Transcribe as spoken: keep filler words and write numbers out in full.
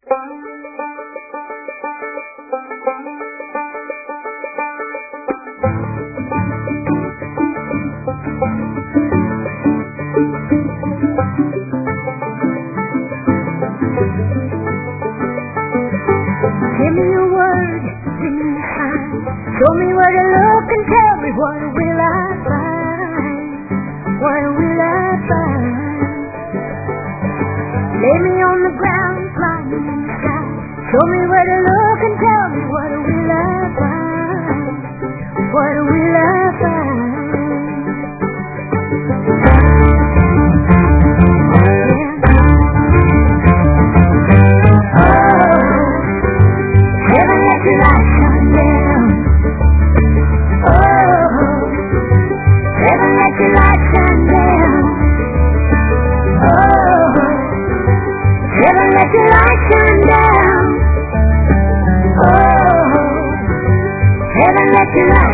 Give me a word, give me a sign. Show me where to look and tell me what will I find? What will I find? Lay me on the ground, fly me in the sky. Show me where to look and tell me what will I find? What will I find? Let your light shine down. Oh, heaven, let your light